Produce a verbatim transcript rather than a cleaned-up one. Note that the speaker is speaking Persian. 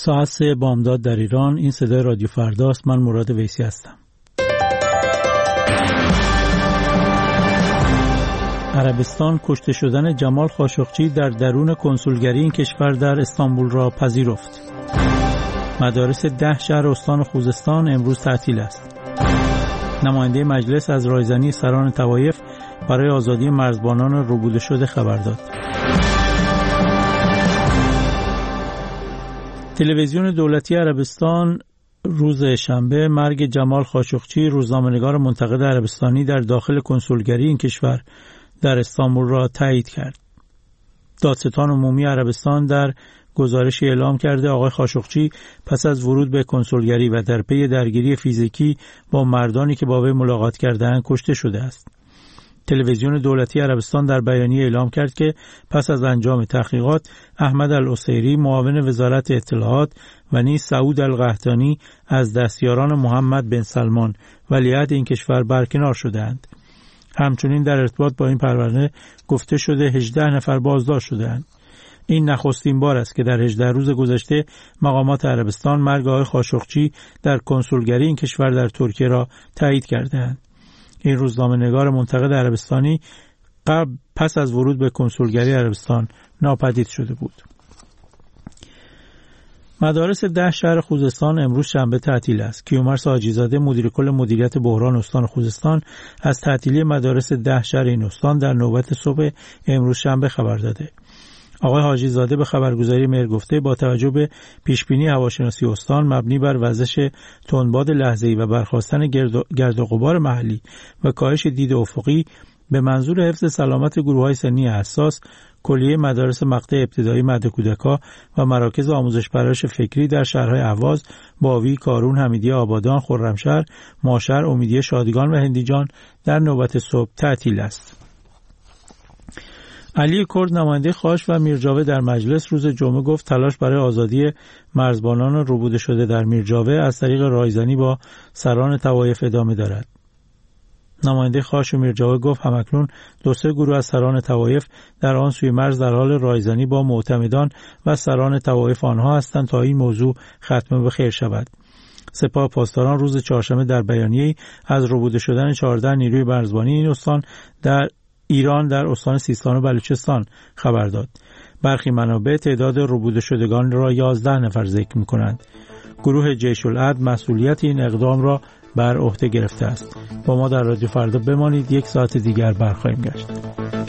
ساعت سه بامداد در ایران. این صدای رادیو فرداست. من مراد ویسی هستم. عربستان کشته شدن جمال خاشقچی در درون کنسولگری این کشور در استانبول را پذیرفت. مدارس ده شهر استان خوزستان امروز تعطیل است. نماینده مجلس از رایزنی سران طوایف برای آزادی مرزبانان ربوده شده خبر داد. تلویزیون دولتی عربستان روز شنبه مرگ جمال خاشقچی، روزنامه‌نگار منتقد عربستانی در داخل کنسولگری این کشور در استانبول را تایید کرد. دادستان عمومی عربستان در گزارشی اعلام کرده آقای خاشقچی پس از ورود به کنسولگری و در پی درگیری فیزیکی با مردانی که با وی ملاقات کردند کشته شده است. تلویزیون دولتی عربستان در بیانیه اعلام کرد که پس از انجام تحقیقات احمد العسیری معاون وزارت اطلاعات و نیز سعود القحطانی از دستیاران محمد بن سلمان ولیعهد این کشور برکنار شدند. همچنین در ارتباط با این پرونده گفته شده هجده نفر بازداشت شدند. این نخستین بار است که در هجده روز گذشته مقامات عربستان مرگ آقای خاشقچی در کنسولگری این کشور در ترکیه را تایید کردند. این روزنامه‌نگار منتقد عربستانی قبل پس از ورود به کنسولگری عربستان ناپدید شده بود. مدارس ده شهر خوزستان امروز شنبه تعطیل است. کیومرث حاجی‌زاده مدیر کل مدیریت بحران استان خوزستان از تعطیلی مدارس ده شهر این استان در نوبت صبح امروز شنبه خبر داده. آقای حاجی‌زاده به خبرگزاری مهر گفته با توجه به پیشبینی هواشناسی استان مبنی بر وزش تندباد لحظه‌ای و برخاستن گرد و غبار محلی و کاهش دید افقی به منظور حفظ سلامت گروه‌های سنی حساس، کلیه مدارس مقطع ابتدایی مهد کودک‌ها و مراکز آموزش پرورش فکری در شهرهای اهواز، باوی، کارون، حمیدیه، آبادان، خرمشهر، ماشهر، امیدیه، شادگان و هندیجان در نوبت صبح تعطیل است. علی کرد نماینده خاش و میرجاوه در مجلس روز جمعه گفت تلاش برای آزادی مرزبانان ربوده شده در میرجاوه از طریق رایزنی با سران طوایف ادامه دارد. نماینده خاش و میرجاوه گفت همکنون دو سه گروه از سران طوایف در آن سوی مرز در حال رایزنی با معتمدان و سران طوایف آنها هستند تا این موضوع ختم به خیر شود. سپاه پاسداران روز چهارشنبه در بیانیه‌ای از ربوده شدن چهارده نیروی مرزبانی این استان در ایران در استان سیستان و بلوچستان خبر داد. برخی منابع تعداد ربوده شدگان را یازده نفر ذکر می‌کنند. گروه جیش العدل مسئولیت این اقدام را بر عهده گرفته است. با ما در رادیو فردا بمانید. یک ساعت دیگر برخواهیم گشت.